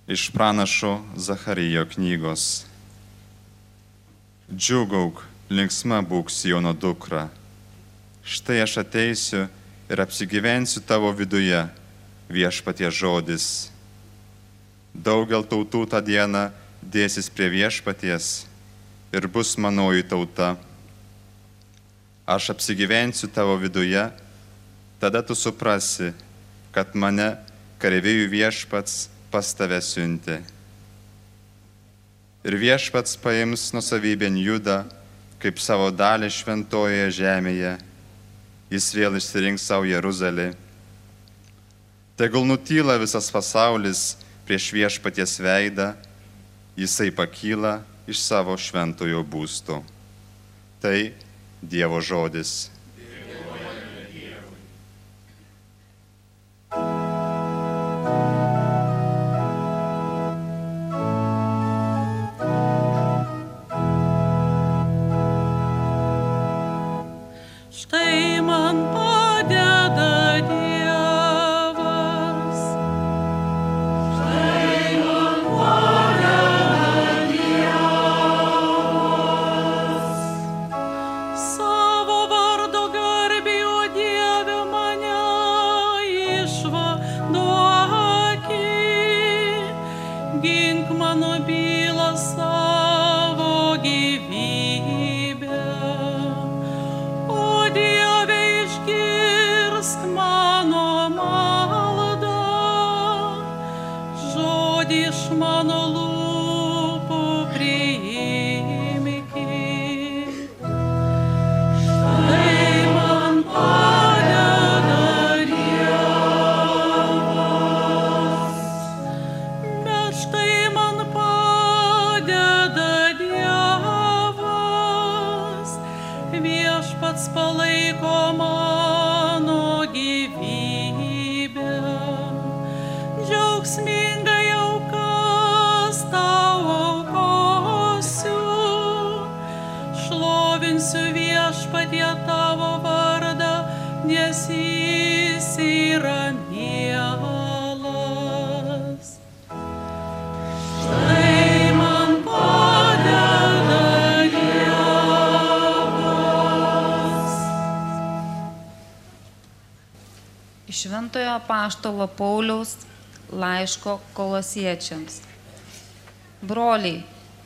Iš pranašo Zacharijo knygos. Džiūgauk, linksma būk Siono dukra. Štai aš ateisiu ir apsigyvensiu tavo viduje, viešpaties žodis. Daugel tautų tą dieną dėsis prie viešpaties ir bus manoji tauta. Aš apsigyvensiu tavo viduje, tada tu suprasi, kad mane kareivijų viešpats pas tave siuntė. Ir viešpats paims nuosavybėn Judą kaip savo dalį šventojoje žemėje. Jis vėl išsirinks savo Jeruzalę. Tegul nutyla visas pasaulis prieš viešpaties veidą, jisai pakyla iš savo šventojo būsto. Tai Dievo žodis. Štai man padeda Dievas. Štai man padeda Dievas. Savo vardo garbei, o Dieve, mane išvaduoki. Gink mano bylą savo gyvybę. Dieve, išgirsk mano maldą, žodį iš mano lūpų priimki. Štai man padeda Dievas, bet štai man padeda Dievas, viešpats palaiko mano gyvybę. Džiaugsmingai aukas tau aukosiu, šlovinsiu viešpatie tavo vardą, nes jis yra mielas. Štai man padeda Dievas. Iš Šventojo apaštalo Pauliaus laiško Kolosiečiams. Broliai,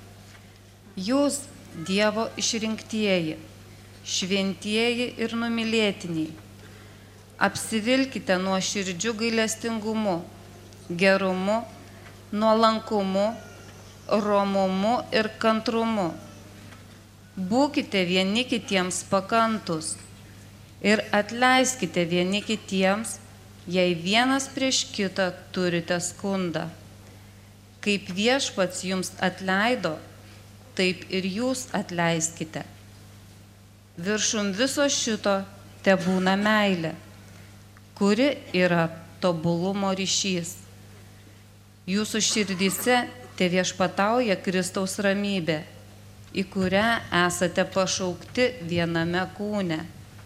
jūs Dievo išrinktieji, šventieji ir numylėtiniai, apsivilkite nuoširdžiu gailestingumu, gerumu, nuolankumu, romumu ir kantrumu. Būkite vieni kitiems pakantus ir atleiskite vieni kitiems, jei vienas prieš kitą turite skundą. Kaip viešpats jums atleido, taip ir jūs atleiskite. Viršum viso šito tebūna meilė, kuri yra tobulumo ryšys. Jūsų širdyse teviešpatauja Kristaus ramybė, į kurią esate pašaukti viename kūne.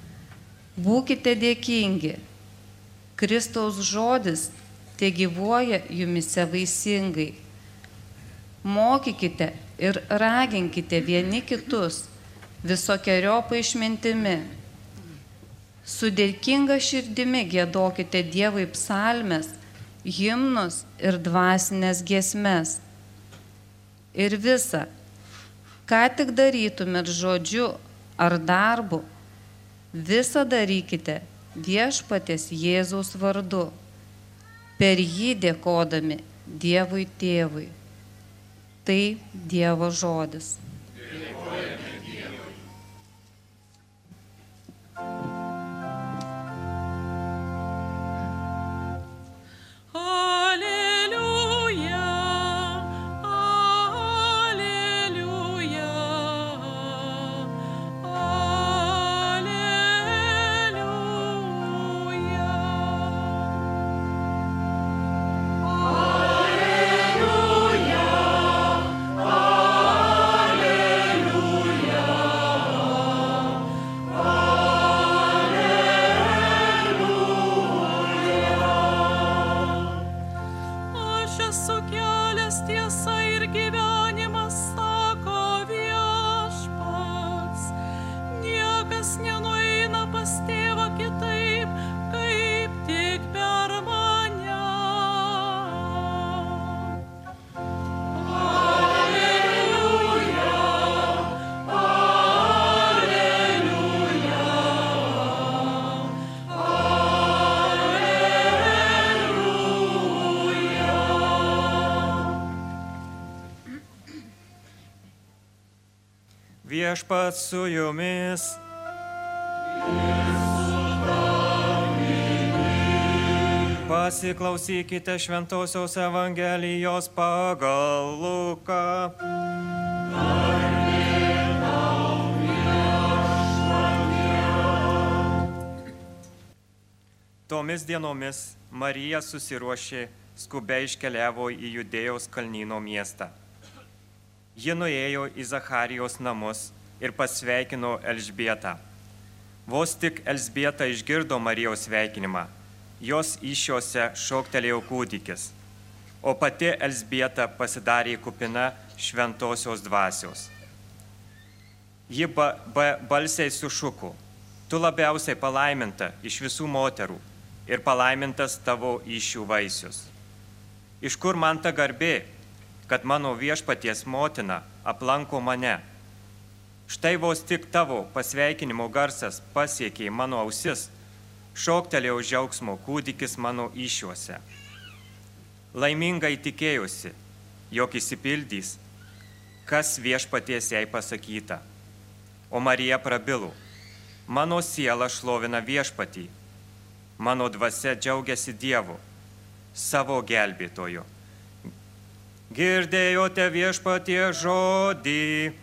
Būkite dėkingi. Kristaus žodis tegyvuoja jumise vaisingai. Mokykite ir raginkite vieni kitus visokeriopą išmintimi. Su dėkinga širdimi giedokite Dievui psalmes, himnus ir dvasinės giesmes. Ir visa, ką tik darytumėt žodžiu ar darbu, visa darykite viešpaties Jėzaus vardu, per jį dėkodami Dievui Tėvui. Tai Dievo žodis. Dėkojame Dievui. Alleluia, alleluia. Aš esu kelias, tiesa ir gyvenimas, sako Viešpats. Niekas nenueina pas tėvą kitaip, kaip tik per mane. Viešpats su jumis. Pasiklausykite Šventosios Evangelijos pagal Luką. Tomis dienomis Marija susiruošė, skubiai iškeliavo į Judėjos kalnyno miestą. Ji nuėjo į Zacharijos namus ir pasveikino Elžbietą. Vos tik Elžbieta išgirdo Marijos sveikinimą, jos įsčiose šoktelėjo kūdikis, o pati Elžbieta pasidarė kupina šventosios dvasios. Ji balsiai sušuko: Tu labiausiai palaiminta iš visų moterų ir palaimintas tavo įsčių vaisius. Iš kur man ta garbė, kad mano Viešpaties motina aplanko mane? Štai vos tik tavo pasveikinimo garsas pasiekė mano ausis, šoktelėjo džiaugsmo kūdikis mano įsčiuose. Laimingai tikėjosi, jog išsipildys, kas Viešpaties jai pasakyta. O Marija prabilo: Mano siela šlovina Viešpatį, mano dvasia džiaugiasi Dievu, savo gelbėtoju. Girdėjote Viešpaties žodį.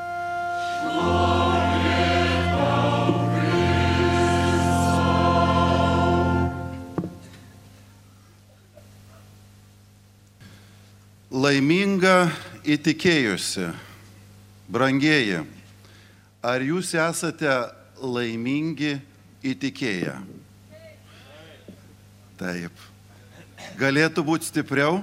Laiminga įtikėjusi. Brangieji, ar jūs esate laimingi įtikėję? Taip. Galėtų būti stipriau?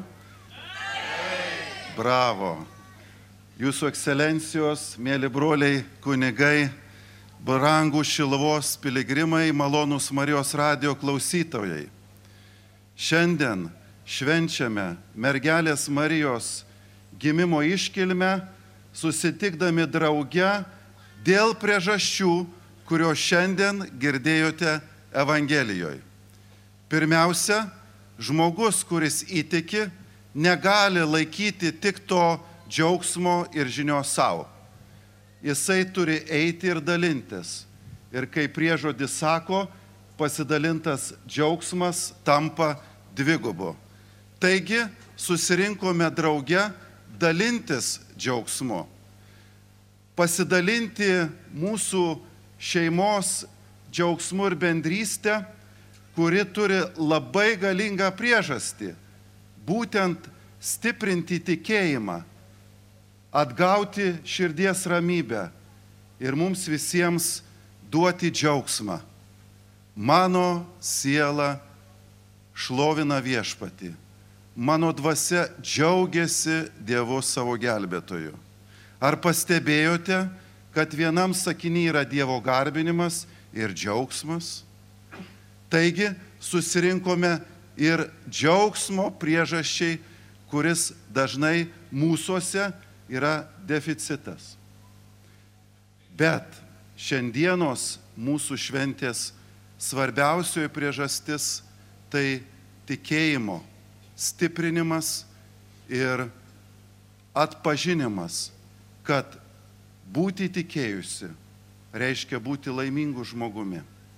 Bravo. Jūsų ekscelencijos, mėly broliai kunigai, brangūs Šiluvos piligrimai, malonūs Marijos radijo klausytojai. Šiandien švenčiame mergelės Marijos gimimo iškilmę, susitikdami drauge dėl priežasčių, kurio šiandien girdėjote Evangelijoje. Pirmiausia, žmogus, kuris įtiki, negali laikyti tik to džiaugsmo ir žinios savo. Jisai turi eiti ir dalintis. Ir kaip priežodis sako, pasidalintas džiaugsmas tampa dvigubu. Taigi susirinkome drauge dalintis džiaugsmu. Pasidalinti mūsų šeimos džiaugsmu ir bendrystę, kuri turi labai galingą priežastį. Būtent stiprinti tikėjimą, atgauti širdies ramybę ir mums visiems duoti džiaugsmą. Mano siela šlovina Viešpatį, mano dvasia džiaugiasi Dievu savo gelbėtoju. Ar pastebėjote, kad vienam sakiny yra Dievo garbinimas ir džiaugsmas? Taigi susirinkome ir džiaugsmo priežasčiai, kuris dažnai mūsuose yra deficitas. Bet šiandienos mūsų šventės svarbiausioji priežastis tai tikėjimo stiprinimas ir atpažinimas, kad būti tikėjusi reiškia būti laimingu žmogumi.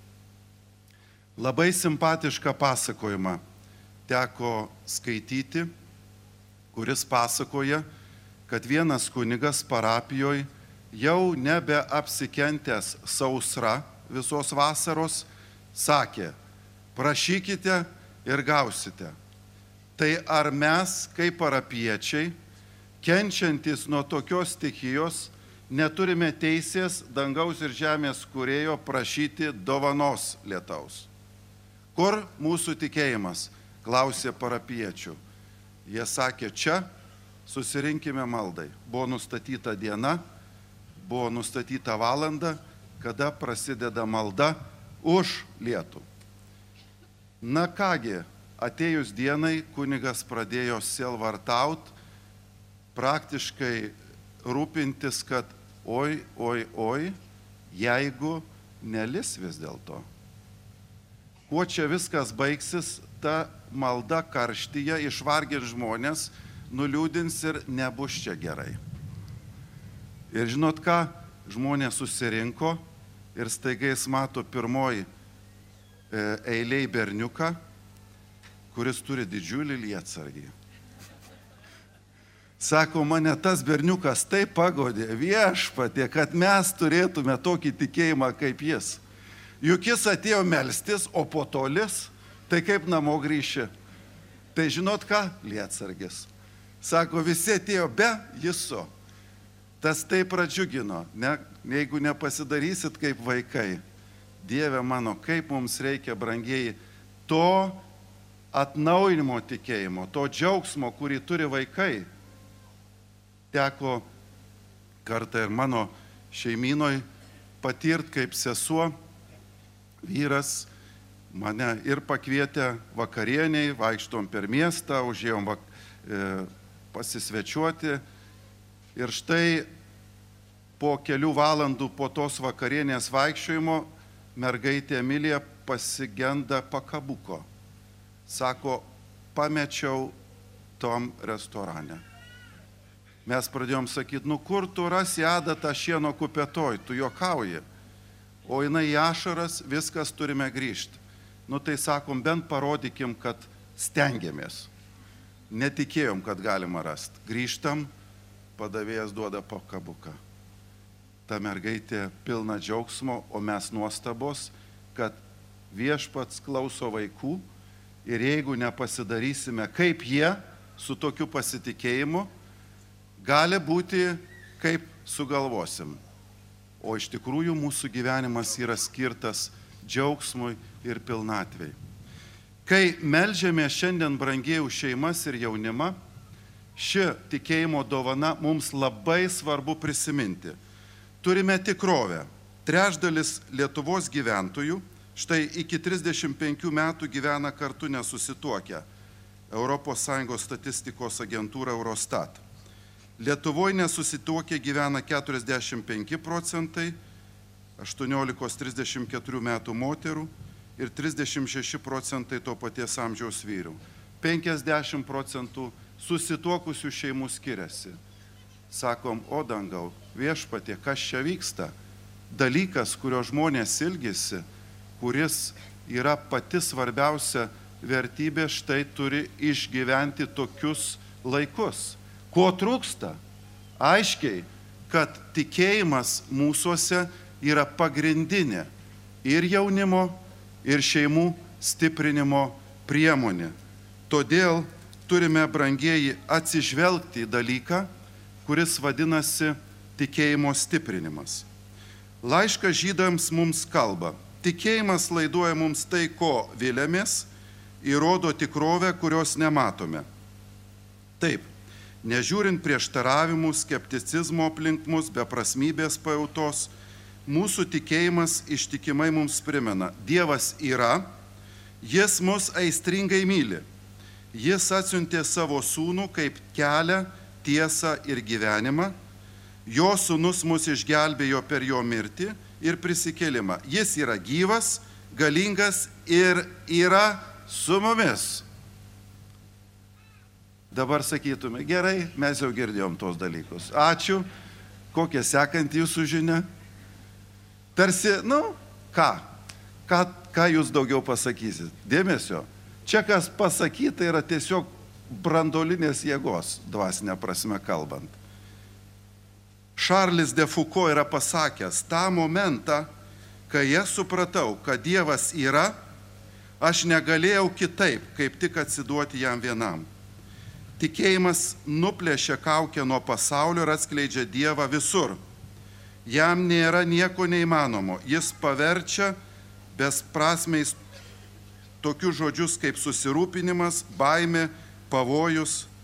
Labai simpatišką pasakojimą teko skaityti, kuris pasakoja, kad vienas kunigas parapijoje jau nebeapsikentęs sausra visos vasaros, sakė: prašykite ir gausite. Tai ar mes, kaip parapiečiai, kenčiantis nuo tokios stichijos, neturime teisės dangaus ir žemės kūrėjo prašyti dovanos lietaus? Kur mūsų tikėjimas? Klausė parapiečių. Jie sakė, čia susirinkime maldai. Buvo nustatyta diena, buvo nustatyta valanda, kada prasideda malda už lietų. Na kągi, atėjus dienai, kunigas pradėjo sielvartaut, praktiškai rūpintis, kad oi, jeigu nelis vis dėlto. Kuo čia viskas baigsis, ta malda karštyje išvargins žmonės, nuliūdins ir nebus čia gerai. Ir žinot ką, žmonės susirinko ir staiga jis mato pirmoji eiliai berniuką, kuris turi didžiulį lietsargį. Sako, mane tas berniukas taip pagodė, Viešpatie, kad mes turėtume tokį tikėjimą kaip jis. Juk jis atėjo melstis, o po to lis, tai kaip namo grįši. Tai žinot ką? Lietsargis. Sako, visi atėjo be jiso. Tas taip pradžiugino, jeigu nepasidarysit kaip vaikai. Dieve mano, kaip mums reikia, brangieji, to atnaujinimo tikėjimo, to džiaugsmo, kurį turi vaikai. Teko kartą ir mano šeimynoj patirt, kaip sesuo, vyras mane ir pakvietė vakarieniai, vaikštom per miestą, užėjom pasisvečiuoti. Ir štai po kelių valandų po tos vakarienės vaikščiojimo mergaitė Emilija pasigenda pakabuko. Sako, pamečiau tom restorane. Mes pradėjom sakyti, nu kur tu rasi adatą šieno kupetoj, tu juokauji. O jinai į ašaras, viskas turime grįžti. Nu tai sakom, bent parodykim, kad stengiamės. Netikėjom, kad galima rasti. Grįžtam, padavėjas duoda pakabuką. Ta mergaitė pilna džiaugsmo, o mes nuostabos, kad Viešpats klauso vaikų ir jeigu nepasidarysime kaip jie, su tokiu pasitikėjimu, gali būti, kaip sugalvosim. O iš tikrųjų mūsų gyvenimas yra skirtas džiaugsmui ir pilnatvei. Kai melžiame šiandien brangieji šeimas ir jaunimą, ši tikėjimo dovana mums labai svarbu prisiminti. Turime tikrovę. Trečdalis Lietuvos gyventojų štai iki 35 metų gyvena kartu nesusituokę. ES statistikos agentūra Eurostat. Lietuvoje nesusituokę gyvena 45 procentai, 18-34 metų moterų ir 36 procentai to paties amžiaus vyrų. 50 procentų susituokusių šeimų skiriasi. Sakom, o dangau, Viešpatie, kas čia vyksta? Dalykas, kurio žmonės ilgisi, kuris yra pati svarbiausia vertybė, štai turi išgyventi tokius laikus. Ko trūksta? Aiškiai, kad tikėjimas mūsuose yra pagrindinė ir jaunimo, ir šeimų stiprinimo priemonė. Todėl turime, brangieji, atsižvelgti į dalyką, kuris vadinasi tikėjimo stiprinimas. Laiškas Žydams mums kalba. Tikėjimas laiduoja mums tai, ko viliamės, įrodo tikrovę, kurios nematome. Taip, nežiūrint prieštaravimų, skepticizmo aplink mus, beprasmybės pajautos, mūsų tikėjimas ištikimai mums primena. Dievas yra, jis mus aistringai myli. Jis atsiuntė savo sūnų kaip kelią, tiesą ir gyvenimą. Jo sūnus mus išgelbėjo per jo mirtį ir prisikėlimą. Jis yra gyvas, galingas ir yra su mumis. Dabar sakytume, gerai, mes jau girdėjom tos dalykus. Ačiū. Kokia sekanti jūsų žinia? Tarsi, ką jūs daugiau pasakysit? Dėmesio. Čia, kas pasakyta, yra tiesiog branduolinės jėgos, dvasinė prasme kalbant. Charles de Foucault yra pasakęs, tą momentą, kai aš supratau, kad Dievas yra, aš negalėjau kitaip, kaip tik atsiduoti jam vienam. Tikėjimas nuplėšia kaukę nuo pasaulio ir atskleidžia Dievą visur. Jam nėra nieko neįmanomo. Jis paverčia besprasmiais tokius žodžius kaip susirūpinimas, baimė, pavojus,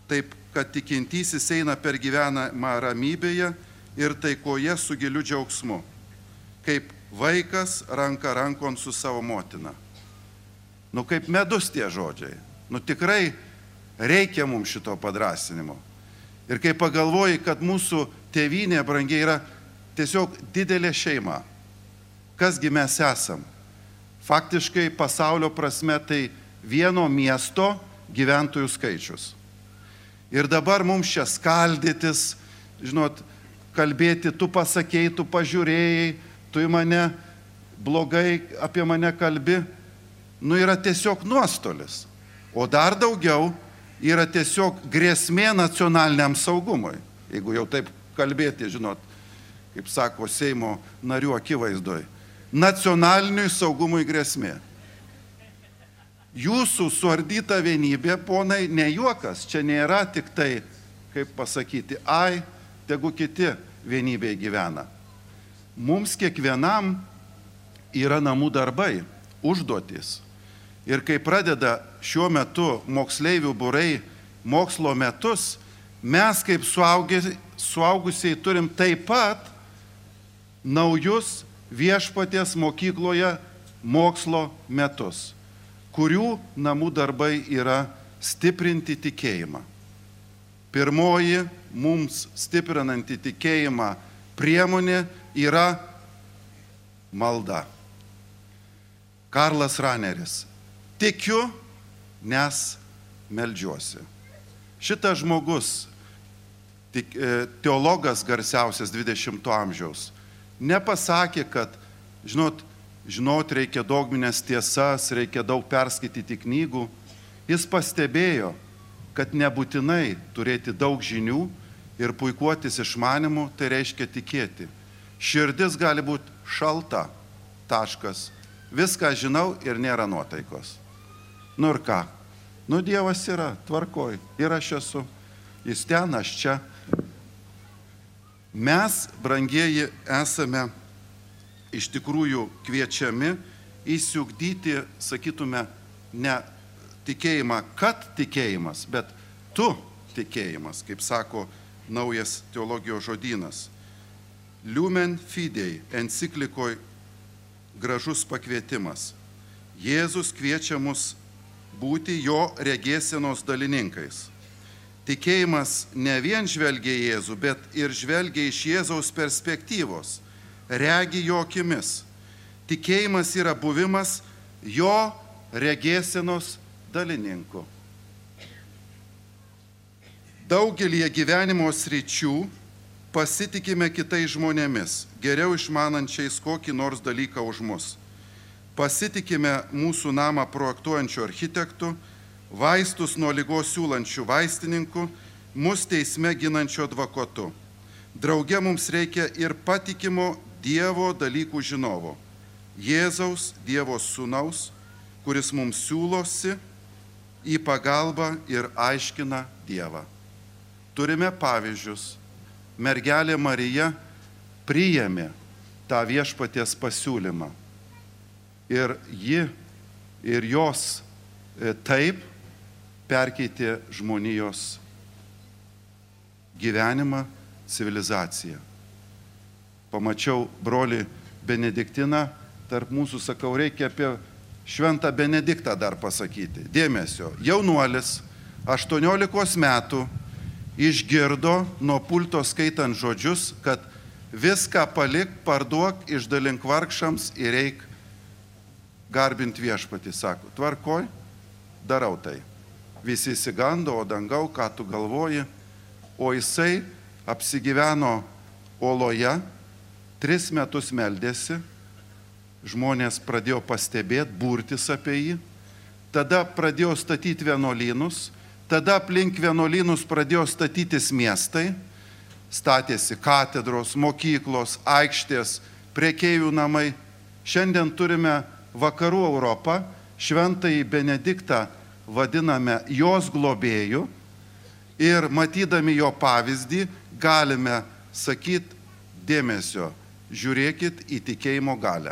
taip kad tikintysis eina per gyvenimą ramybėje ir taikoje su giliu džiaugsmu, kaip vaikas ranka rankon su savo motina. Nu kaip medus tie žodžiai. Nu tikrai reikia mums šito padrasinimo. Ir kai pagalvoji, kad mūsų tėvynė brangiai yra tiesiog didelė šeima, kasgi mes esam? Faktiškai pasaulio prasme tai vieno miesto gyventojų skaičius. Ir dabar mums čia skaldytis, žinot, kalbėti, tu pasakėjai, tu pažiūrėjai, tu į mane blogai apie mane kalbi, nu yra tiesiog nuostolis. O dar daugiau yra tiesiog grėsmė nacionaliniam saugumui. Jeigu jau taip kalbėti, žinot, kaip sako Seimo narių akivaizdoj. Nacionaliniui saugumui grėsmė. Jūsų suardyta vienybė, ponai, ne juokas, čia nėra tik tai, kaip pasakyti, ai, tegu kiti vienybėje gyvena. Mums kiekvienam yra namų darbai, užduotys. Ir kai pradeda šiuo metu moksleivių būrai mokslo metus, mes kaip suaugusiai turim taip pat naujus viešpaties mokykloje mokslo metus, kurių namų darbai yra stiprinti tikėjimą. Pirmoji mums stiprinanti tikėjimą priemonė yra malda. Karlas Raneris. Tikiu, nes meldžiuosi. Šitas žmogus, teologas garsiausias 20 amžiaus, nepasakė, kad, žinot reikia dogminės tiesas, reikia daug perskaityti knygų. Jis pastebėjo, kad nebūtinai turėti daug žinių ir puikuotis išmanimu, tai reiškia tikėti. Širdis gali būti šalta, taškas. Viską žinau ir nėra nuotaikos. Nu ir ką? Nu Dievas yra, tvarkoj, ir aš esu. Jis ten, aš čia. Mes, brangieji, esame iš tikrųjų kviečiami įsiugdyti, sakytume, ne tikėjimą, kad tikėjimas, bet tu tikėjimas, kaip sako naujas teologijos žodynas. Lumen Fidei enciklikoj gražus pakvietimas. Jėzus kviečia mus būti jo regėsenos dalininkais. Tikėjimas ne vien žvelgia į Jėzų, bet ir žvelgia iš Jėzaus perspektyvos, regi jo akimis. Tikėjimas yra buvimas jo regėsenos dalininku. Daugelį gyvenimo sričių pasitikime kitais žmonėmis, geriau išmanančiais kokį nors dalyką už mus. Pasitikime mūsų namą projektuojančių architektų, vaistus nuo ligos siūlančių vaistininku, mus teisme ginančių advokatu. Drauge mums reikia ir patikimo Dievo dalykų žinovo, Jėzaus Dievo sūnaus, kuris mums siūlosi į pagalbą ir aiškina Dievą. Turime pavyzdžius. Mergelė Marija priėmė tą viešpaties pasiūlymą. Ir ji ir jos taip perkeitė žmonijos gyvenimą, civilizaciją. Pamačiau brolį Benediktiną, tarp mūsų sakau, reikia apie šventą Benediktą dar pasakyti. Dėmesio, jaunuolis, 18 metų, išgirdo nuo pulto skaitant žodžius, kad viską palik, parduok, išdalink vargšams ir eik garbinti viešpatį. Sako, tvarkoj, darau tai. Visi įsigando, o dangau, ką tu galvoji. O jisai apsigyveno oloje, 3 metus meldėsi, žmonės pradėjo pastebėti, burtis apie jį, tada pradėjo statyti vienuolynus, tada aplink vienuolynus pradėjo statytis miestai, statėsi katedros, mokyklos, aikštės, prekeivių namai. Šiandien turime vakarų Europą, šventąjį Benediktą vadiname jos globėju ir matydami jo pavyzdį galime sakyti dėmesio, žiūrėkit į tikėjimo galią.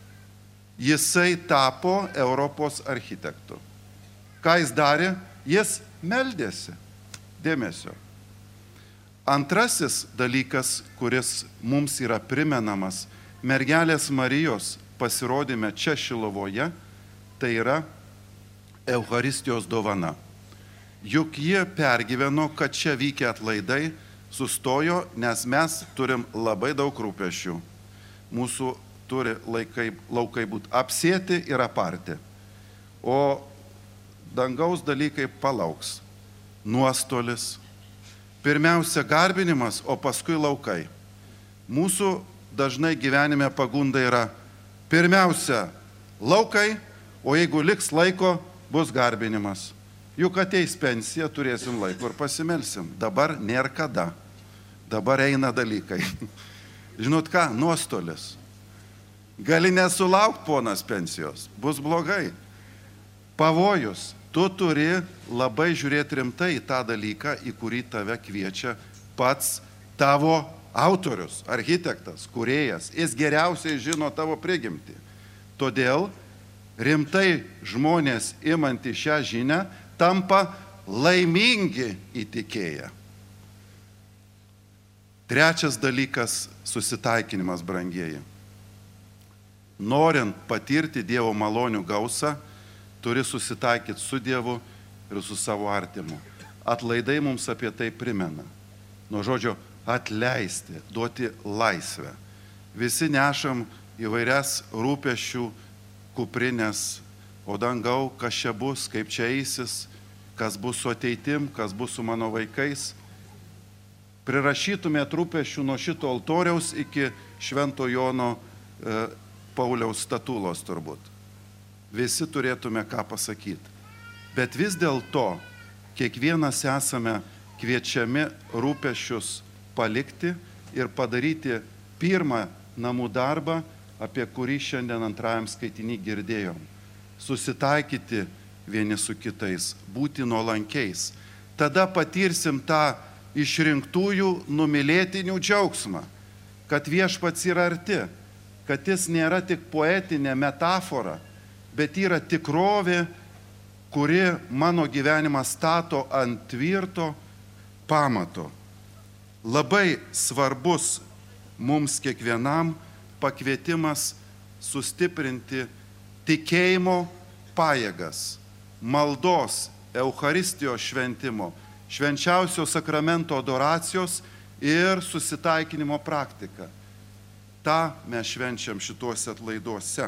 Jisai tapo Europos architektu. Ką jis darė? Jis meldėsi. dėmesio. Antrasis dalykas, kuris mums yra primenamas mergelės Marijos pasirodyme čia Šilovoje, tai yra Eucharistijos dovana. Juk jie pergyveno, kad čia vykę atlaidai sustojo, nes mes turim labai daug rūpesčių. Mūsų turi laukai būti apsėti ir aparti. O dangaus dalykai palauks. Nuostolis. Pirmiausia garbinimas, o paskui laukai. Mūsų dažnai gyvenime pagunda yra pirmiausia laukai, o jeigu liks laiko, bus garbinimas. Juk ateis pensija, turėsim laiko ir pasimelsim. Dabar nėra kada. Dabar eina dalykai. Žinot ką? Nuostolis. Gali nesulaukti, ponas, pensijos. Bus blogai. Pavojus. Tu turi labai žiūrėti rimtai į tą dalyką, į kurį tave kviečia pats tavo autorius, architektas, kūrėjas. Jis geriausiai žino tavo prigimtį. Todėl rimtai žmonės imanti šią žinią tampa laimingi įtikėję. Trečias dalykas - susitaikinimas, brangieji. Norint patirti Dievo malonių gausą, turi susitaikyti su Dievu ir su savo artimu. Atlaidai mums apie tai primena. Nuo žodžio atleisti, duoti laisvę. Visi nešam įvairias rūpesčių kuprinės, o dangau, kas čia bus, kaip čia eisis, kas bus su ateitim, kas bus su mano vaikais. Prirašytumėt rūpesčių nuo šito altoriaus iki Švento Jono Pauliaus statulos turbūt. Visi turėtume ką pasakyti. Bet vis dėlto kiekvienas esame kviečiami rūpesčius palikti ir padaryti pirmą namų darbą, apie kurį šiandien antrajam skaitiny girdėjom. Susitaikyti vieni su kitais, būti nuolankiais. Tada patirsim tą išrinktųjų numylėtinių džiaugsmą, kad viešpats yra arti, kad jis nėra tik poetinė metafora, bet yra tikrovė, kuri mano gyvenimą stato ant tvirto pamato. Labai svarbus mums kiekvienam pakvietimas sustiprinti tikėjimo pajėgas, maldos, Eucharistijos šventimo, švenčiausio sakramento adoracijos ir susitaikinimo praktiką. Ta mes švenčiam šituose atlaiduose.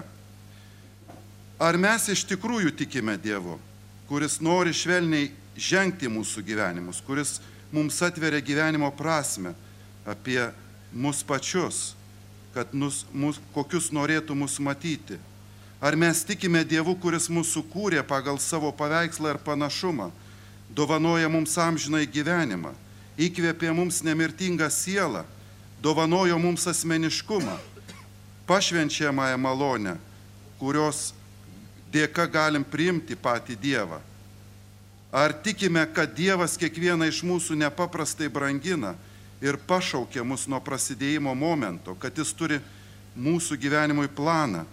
Ar mes iš tikrųjų tikime Dievu, kuris nori švelniai žengti mūsų gyvenimus, kuris mums atveria gyvenimo prasme apie mus pačius, kad kokius norėtų mus matyti? Ar mes tikime Dievu, kuris mūsų kūrė pagal savo paveikslą ir panašumą, dovanoja mums amžinai gyvenimą, įkvėpė mums nemirtingą sielą, dovanojo mums asmeniškumą, pašvenčiamąją malonę, kurios dėka galim priimti patį Dievą? Ar tikime, kad Dievas kiekvieną iš mūsų nepaprastai brangina ir pašaukia mus nuo prasidėjimo momento, kad jis turi mūsų gyvenimui planą?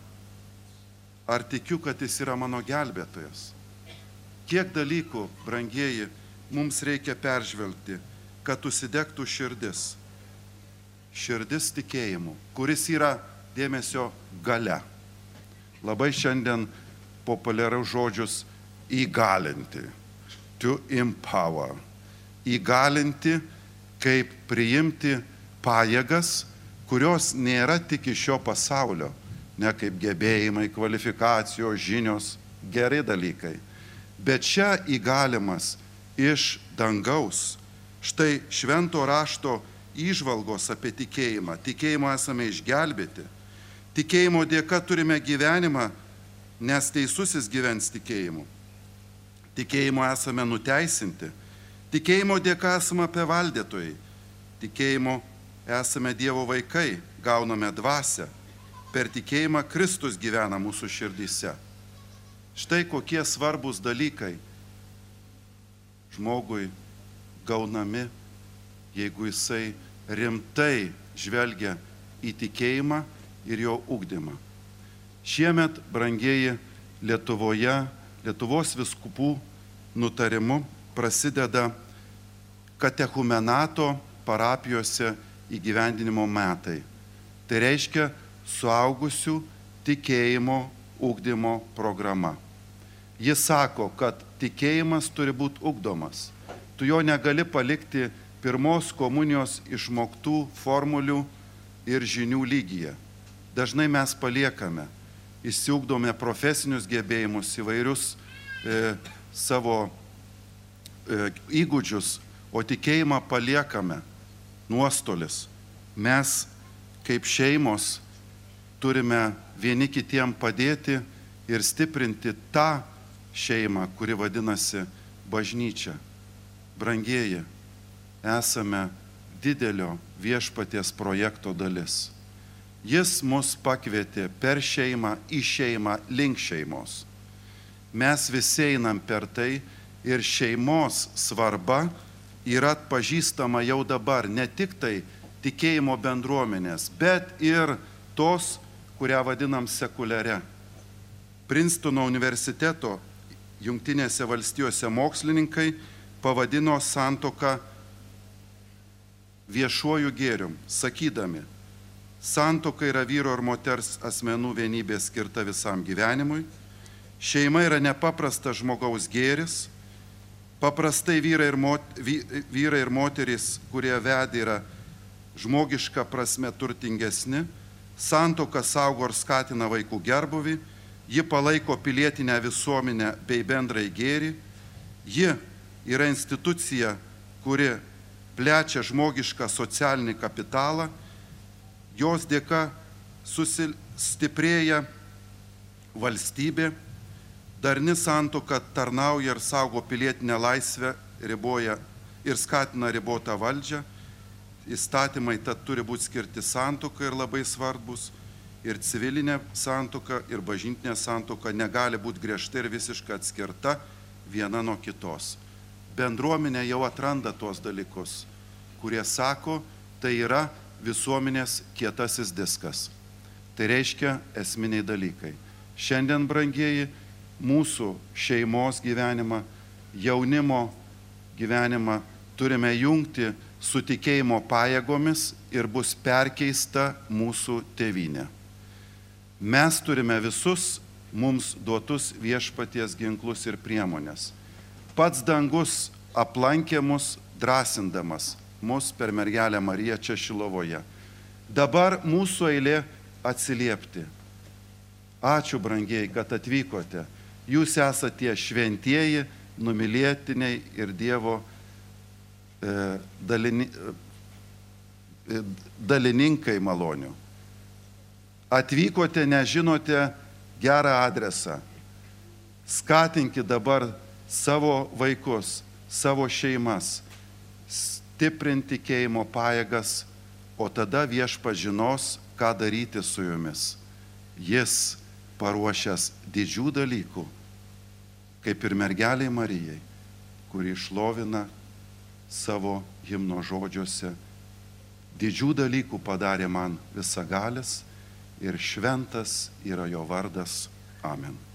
Ar tikiu, kad jis yra mano gelbėtojas? Kiek dalykų, brangieji, mums reikia peržvelgti, kad užsidegtų širdis. Širdis tikėjimu, kuris yra dėmesio galia. Labai šiandien populiarus žodžius įgalinti, to empower. Įgalinti, kaip priimti pajėgas, kurios nėra tik iš šio pasaulio, ne kaip gebėjimai, kvalifikacijos, žinios, geri dalykai. Bet čia įgalimas iš dangaus. Štai švento rašto įžvalgos apie tikėjimą. Tikėjimo esame išgelbėti. Tikėjimo dėka turime gyvenimą, nes teisusis gyvens tikėjimu. Tikėjimo esame nuteisinti. Tikėjimo dėka esame paveldėtojai. Tikėjimo esame Dievo vaikai, gauname dvasią. Per tikėjimą Kristus gyvena mūsų širdyse. Štai kokie svarbus dalykai žmogui gaunami, jeigu jisai rimtai žvelgia į tikėjimą ir jo ugdymą. Šiemet, brangieji, Lietuvos vyskupų nutarimu prasideda katechumenato parapijose įgyvendinimo metai. Tai reiškia suaugusių tikėjimo ugdymo programa. Jis sako, kad tikėjimas turi būti ugdomas. Tu jo negali palikti pirmos komunijos išmoktų formulių ir žinių lygyje. Dažnai mes paliekame, išsiugdome profesinius gebėjimus, įvairius savo įgūdžius, o tikėjimą paliekame. Nuostolis. Mes kaip šeimos turime vieni kitiem padėti ir stiprinti tą šeimą, kuri vadinasi bažnyčia. Brangieji, esame didelio viešpaties projekto dalis. Jis mus pakvietė per šeimą, į šeimą, link šeimos. Mes visi einam per tai ir šeimos svarba yra atpažįstama jau dabar, ne tik tai tikėjimo bendruomenės, bet ir tos, kurią vadinam sekuliare. Princetono universiteto Jungtinėse valstijose mokslininkai pavadino santuoką viešuoju gėrium, sakydami, santuoka yra vyro ir moters asmenų vienybė skirta visam gyvenimui, šeima yra nepaprastas žmogaus gėris, paprastai vyrai ir moterys, kurie vedė, yra žmogiška prasme turtingesni, santuoka saugo ir skatina vaikų gerbuvį, ji palaiko pilietinę visuomenę bei bendrai gėrį, ji yra institucija, kuri plečia žmogišką socialinį kapitalą, jos dėka stiprėja valstybė, darni santuoka tarnauja ir saugo pilietinę laisvę, riboja ir skatina ribotą valdžią, įstatymai tad turi būti skirti santuokai ir labai svarbus, ir civilinė santuoka, ir bažnytinė santuoka negali būti griežtai ir visiškai atskirta viena nuo kitos. Bendruomenė jau atranda tuos dalykus, kurie sako, tai yra visuomenės kietasis diskas. Tai reiškia esminiai dalykai. Šiandien, brangieji, mūsų šeimos gyvenimą, jaunimo gyvenimą turime jungti su tikėjimo pajėgomis ir bus perkeista mūsų tėvynė. Mes turime visus mums duotus viešpaties ginklus ir priemonės. Pats dangus aplankė mus drąsindamas mus per mergelę Mariją čia Šilovoje. Dabar mūsų eilė atsiliepti. Ačiū, brangieji, kad atvykote. Jūs esate tie šventieji, numylėtiniai ir Dievo dalininkai malonių. Atvykote, nežinote gerą adresą. Skatinkite dabar savo vaikus, savo šeimas, stiprinti tikėjimo pajėgas, o tada viešpats žinos, ką daryti su jumis. Jis paruošęs didžių dalykų, kaip ir mergeliai Marijai, kuri šlovina savo himno žodžiuose. Didžių dalykų padarė man visagalis ir šventas yra jo vardas. Amen.